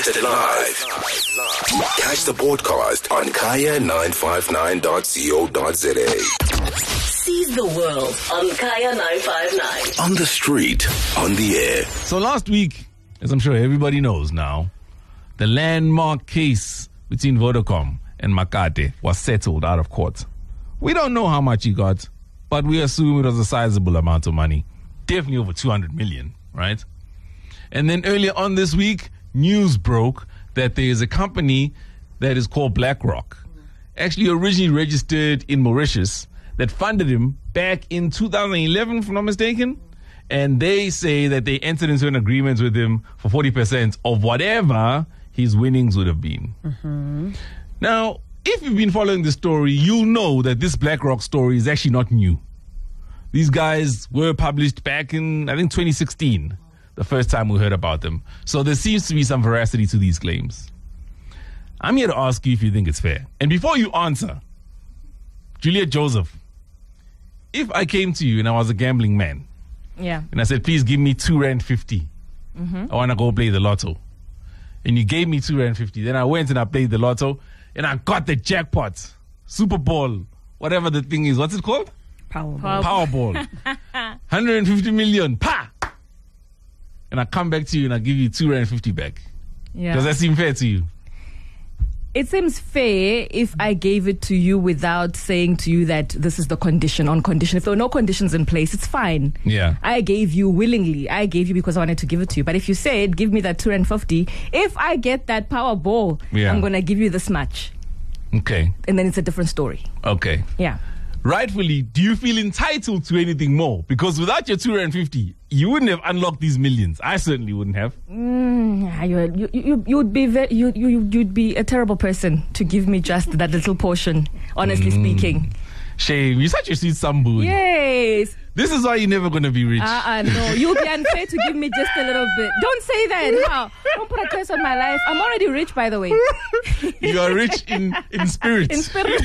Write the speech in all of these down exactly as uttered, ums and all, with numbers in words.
Broadcasted live. Catch the broadcast on kaya nine five nine dot co dot za. Seize the world on Kaya nine five nine. On the street, on the air. So last week, as I'm sure everybody knows now, the landmark case between Vodacom and Makate was settled out of court. We don't know how much he got, but we assume it was a sizable amount of money. Definitely over two hundred million, right? And then earlier on this week, news broke that there is a company that is called BlackRock, actually originally registered in Mauritius, that funded him back in two thousand eleven, if I'm not mistaken. And they say that they entered into an agreement with him for forty percent of whatever his winnings would have been. Mm-hmm. Now, if you've been following the story, you'll know that this BlackRock story is actually not new. These guys were published back in, I think, twenty sixteen, the first time we heard about them. So there seems to be some veracity to these claims. I'm here to ask you if you think it's fair. And before you answer, Juliet Joseph, if I came to you and I was a gambling man, yeah, and I said, please give me two rand fifty, mm-hmm. I want to go play the lotto, and you gave me two rand fifty, then I went and I played the lotto, and I got the jackpot, Super Bowl, whatever the thing is, what's it called? Powerball. Powerball. one hundred fifty million, pa! And I come back to you and I give you two rand fifty back. Yeah. Does that seem fair to you? It seems fair if I gave it to you without saying to you that this is the condition, on condition. If there were no conditions in place, it's fine. Yeah. I gave you willingly. I gave you because I wanted to give it to you. But if you said, give me that two rand fifty, if I get that Powerball, yeah. I'm going to give you this much. Okay. And then it's a different story. Okay. Yeah. Rightfully, do you feel entitled to anything more? Because without your two rand fifty, you wouldn't have unlocked these millions. I certainly wouldn't have. Mm, you, you, you, you would be very, you, you, you'd be a terrible person to give me just that little portion, honestly mm. speaking. Shame. You're such a sweet sambu. Yes. This is why you're never going to be rich. Uh-uh, no. You'll be unfair to give me just a little bit. Don't say that. How? Don't put a curse on my life. I'm already rich, by the way. You are rich in, in spirit. In spirit.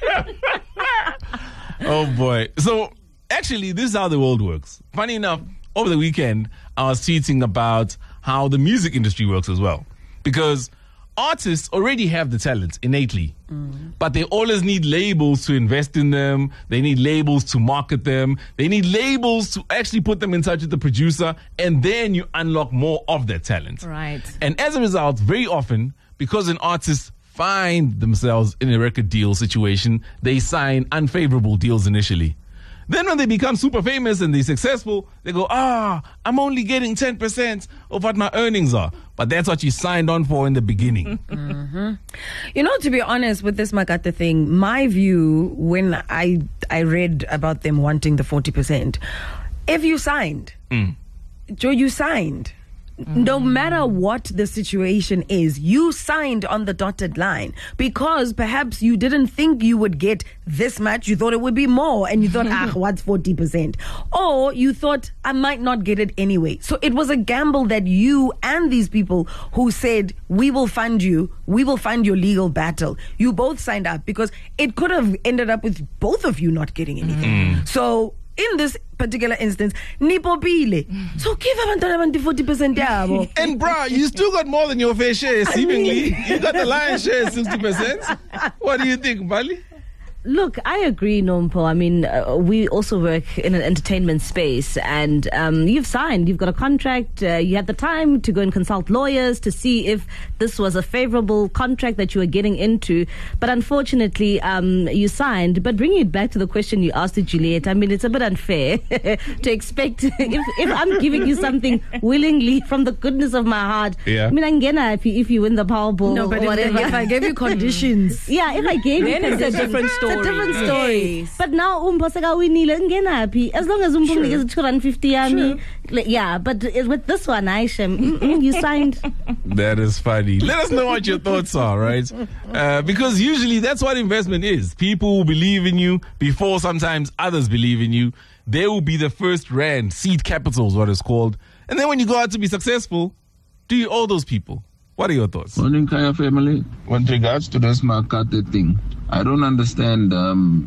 Oh, boy. So, actually, this is how the world works. Funny enough, over the weekend, I was tweeting about how the music industry works as well. Because artists already have the talent innately, mm. but they always need labels to invest in them. They need labels to market them. They need labels to actually put them in touch with the producer, and then you unlock more of that talent. Right. And as a result, very often, because an artist find themselves in a record deal situation, they sign unfavorable deals initially. Then when they become super famous and they're successful, they go, ah, I'm only getting ten percent of what my earnings are. But that's what you signed on for in the beginning. Mm-hmm. You know, to be honest with this Makate thing, my view when I I read about them wanting the forty percent, if you signed, mm. Joe, you signed. Mm-hmm. No matter what the situation is, you signed on the dotted line because perhaps you didn't think you would get this much. You thought it would be more and you thought, ah, what's forty percent? Or you thought, I might not get it anyway. So it was a gamble that you and these people who said, we will fund you, we will fund your legal battle. You both signed up because it could have ended up with both of you not getting anything. Mm. So in this particular instance, nipopile. So give abantwana forty percent yabo. And bruh, you still got more than your fair share, seemingly. You got the lion's share, sixty percent. What do you think, Bali? Look, I agree, Nompo. I mean, uh, we also work in an entertainment space, and um, you've signed, you've got a contract, uh, you had the time to go and consult lawyers to see if this was a favorable contract that you were getting into. But unfortunately, um, you signed. But bringing it back to the question you asked to Juliet, I mean, it's a bit unfair to expect if, if I'm giving you something willingly from the goodness of my heart. Yeah. I mean, I'm gonna if you, if you win the Powerball no, but or whatever. If, if I gave you conditions, yeah, if I gave you then it's a different story. It's a different story. Yes. But now umpasaka winile ngenapi as long as umpo niggas two hundred fifty yami. Yeah, but with this one, Aisha, you signed. That is funny. Let us know what your thoughts are, right? Uh, because usually that's what investment is. People will believe in you before sometimes others believe in you. They will be the first rand, seed capital is what it's called. And then when you go out to be successful, do you owe those people? What are your thoughts? Morning, Kaya family. With regards to this Makate thing, I don't understand um,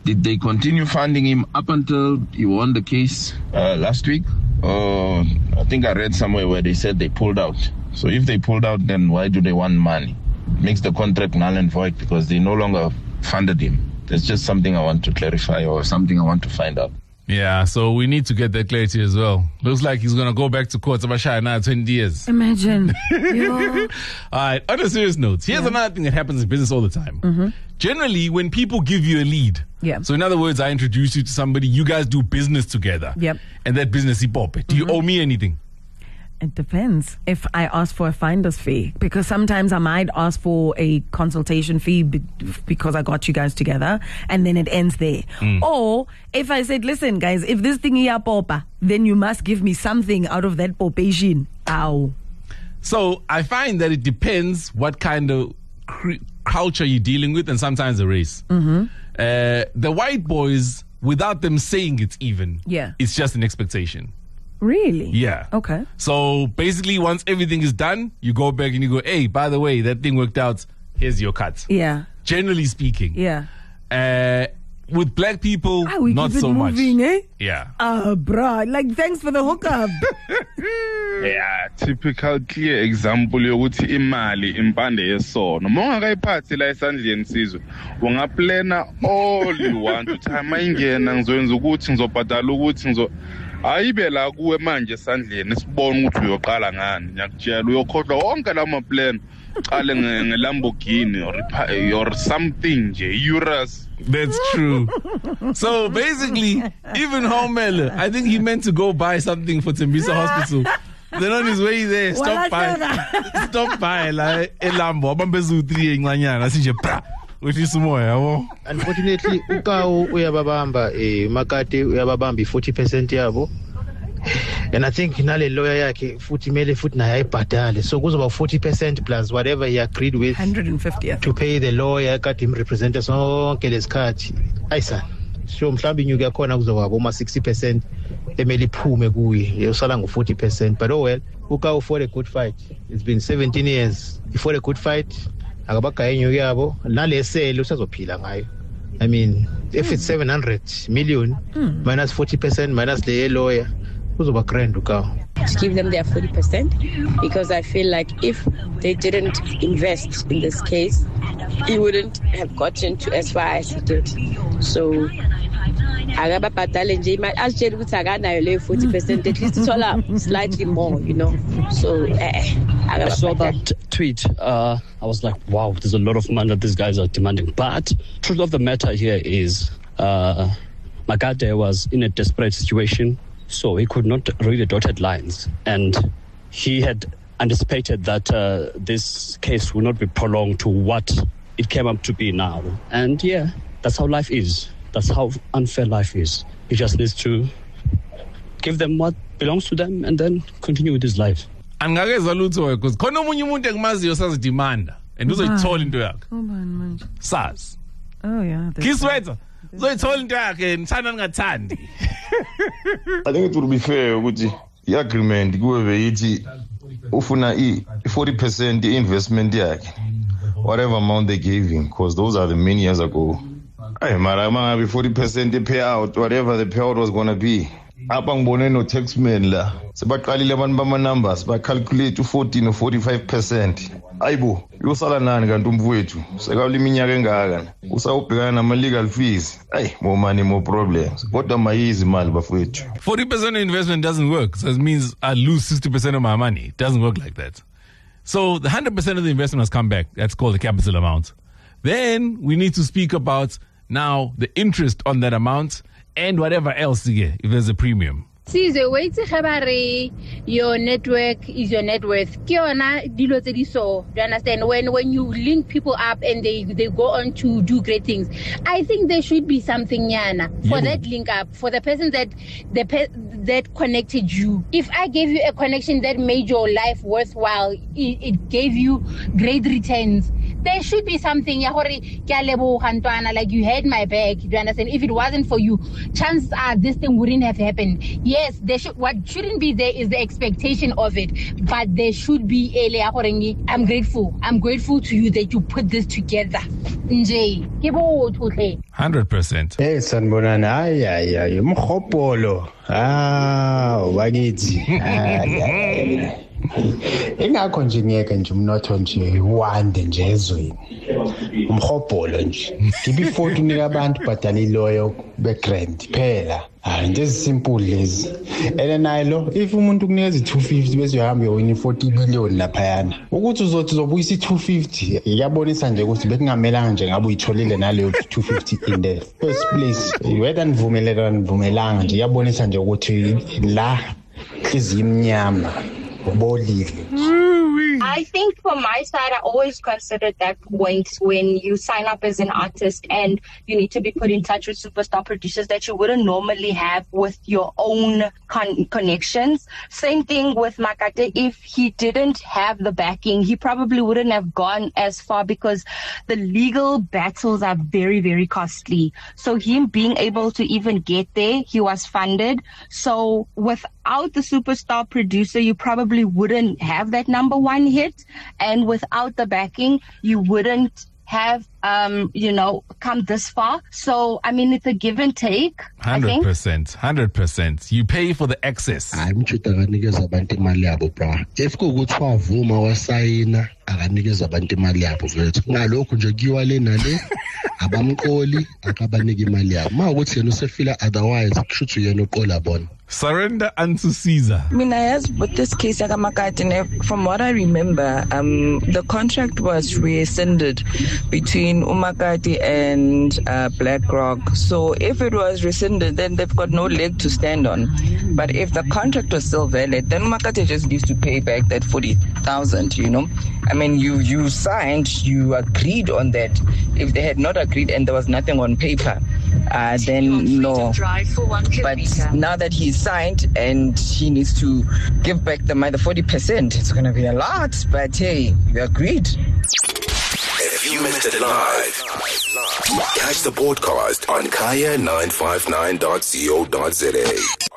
Did they continue funding him up until he won the case uh, last week? Uh, I think I read somewhere where they said they pulled out. So if they pulled out, then why do they want money? It makes the contract null and void because they no longer funded him. That's just something I want to clarify or something I want to find out. Yeah, so we need to get that clarity as well. Looks like he's going to go back to court about now twenty years. Imagine. All right, on a serious note, here's yeah. another thing that happens in business all the time. Mm-hmm. Generally, when people give you a lead, yeah. so in other words, I introduce you to somebody, you guys do business together. Yep. And that business, he pop it. Do mm-hmm. you owe me anything? It depends if I ask for a finder's fee, because sometimes I might ask for a consultation fee be- because I got you guys together and then it ends there. Mm. Or if I said, listen guys, if this thing here popa, then you must give me something out of that popation. Ow. So I find that it depends what kind of cr- culture you're dealing with and sometimes the race. Mm-hmm. Uh, the white boys, without them saying it even, yeah. it's just an expectation. Really? Yeah. Okay. So basically, once everything is done, you go back and you go, hey, by the way, that thing worked out. Here's your cut. Yeah. Generally speaking. Yeah. Uh, with black people, ah, we not keep it so moving, much. Eh? Yeah. Ah, uh, bruh. Like, thanks for the hookup. Yeah, typical clear example yokuthi imali impande yesono mongakayiphathi la esandleni sizwe ungaplana all you want uthi mayingena ngizoyenza ukuthi ngizobhadala ukuthi ngizo ayibe la kuwe manje esandleni sibone ukuthi uyoqala ngani ngiyakutshela uyokhohlwa wonke lama plan qale ngeLamborghini or or something nje Urus. That's true. So basically, even Homel, I think he meant to go buy something for Tembisa Hospital. Then on his way there, stop by, stop by, like a Lambo, Bambezu three nganyana, sinje pra, which is more. Unfortunately, Ukao uyababamba, eh, Makate uyababambi forty percent yabo. And I think nale lawyer yake futhi mele futhi naye ayibhadale, so kuzoba forty percent plus whatever he agreed with one hundred fifty to pay the lawyer kade him represent sonke lesikhathi. Ayisa so mhlawumbe inyuku yakhona kuzoba boma sixty percent emeli iphume kuye yosala ngo forty percent. But oh well, Ukao for a good fight. It's been seventeen years. For a good fight akabagaya inyuku yabo nale sele usazophila ngayo. I mean, if mm. it's seven hundred million mm. minus forty percent minus the lawyer, who's over grand to go? Give them their forty percent because I feel like if they didn't invest in this case, he wouldn't have gotten to as far as he did. So, akababhadale nje imali asitshela ukuthi akanayo leyo forty percent, at least ithola slightly more, you know. So, eh, I saw that tweet. Uh, I was like, wow, there's a lot of money that these guys are demanding. But truth of the matter here is, uh, Makate was in a desperate situation, so he could not read the dotted lines, and he had anticipated that uh, this case will not be prolonged to what it came up to be now. And yeah, that's how life is. That's how unfair life is. He just needs to give them what belongs to them and then continue with his life. Angakeza lutho because khona umunye umuntu engimaziyo sazidimanda and uzoyithola into yakhe. Ubani manje? Saz. Oh yeah. Kiswetha. Uzoyithola into yakhe nithanda ningathandi. I think it would be fair ukuthi i-agreement kuwe beyithi ufuna i-forty percent investment yakhe, whatever amount they gave him, because those are the many years ago. Hey, mara mangabe forty percent payout, whatever the payout was going to be. Apha ngibone no taxman la sebaqalile abantu bama numbers ba calculate fourteen or forty-five percent. Ayibo yosala nani kanti umfowethu sekawula iminyaka engaka usawubhekana nama legal fees. Hey, more money more problems. Kodwa mayizi imali bafowethu. forty percent investment doesn't work. So it means I lose sixty percent of my money. It doesn't work like that. So the one hundred percent of the investment must come back. That's called the capital amount. Then we need to speak about now the interest on that amount and whatever else you get, if there's a premium. See, the way to have your network is your net worth. Do you understand? When when you link people up and they, they go on to do great things, I think there should be something yana for yeah. that link up, for the person that the pe- that connected you. If I gave you a connection that made your life worthwhile, it, it gave you great returns, there should be something like you had my back. Do you understand? If it wasn't for you, chances are this thing wouldn't have happened. Yes, there should, what shouldn't be there is the expectation of it, but there should be a I'm grateful. I'm grateful to you that you put this together. nje ke botho hle. one hundred percent. Hey sanibonana, hayi hayi hayi umhopolo. Ah, wakithi. Ingakho nje ngiyeke nje umnotho nje wande nje ezweni. Umhopolo nje. Ngibe ifoto unika abantu badala iloyo begrand phela. Ah, into esimple lezi. Ene nayilo if umuntu kunikeza two fifty bese uyahamba uyowina forty million lapha yana. Ukuthi uzothi uzobuyisa i two fifty iyabonisa nje ukuthi bekungamelanga nje ngabe uyitholile naleyo two fifty in the first place. Whether nivumeleka nivumelanga nje iyabonisa nje ukuthi la hliziyo imnyama ubolile. I think from my side, I always considered that point when you sign up as an artist and you need to be put in touch with superstar producers that you wouldn't normally have with your own con- connections. Same thing with Makate. If he didn't have the backing, he probably wouldn't have gone as far because the legal battles are very, very costly. So him being able to even get there, he was funded. So without the superstar producer, you probably wouldn't have that number one hit, and without the backing you wouldn't have um you know come this far. So I mean, it's a give and take. one hundred percent. one hundred percent. You pay for the excess. Hayi mthuta akanikeza abantu imali yabo bra. If kukuthi wavuma wasayina akanikeza abantu imali yabo vethu. Ngalokho nje kuyiwa le nale abamqoli akabanike imali yabo. Mawukuthi yena usefila otherwise kushuthi yena uqola bona. Surrender unto Caesar. I mean, as with this case, from what I remember, um, the contract was rescinded between Umakati and uh, BlackRock. So if it was rescinded, then they've got no leg to stand on. But if the contract was still valid, then Umakati just needs to pay back that forty thousand, you know. I mean, you, you signed, you agreed on that. If they had not agreed and there was nothing on paper, uh, then no. But now that he's signed and he needs to give back the money, the forty percent, it's going to be a lot. But hey, we agreed. If you missed it live, catch the podcast on kaya nine five nine dot co dot za.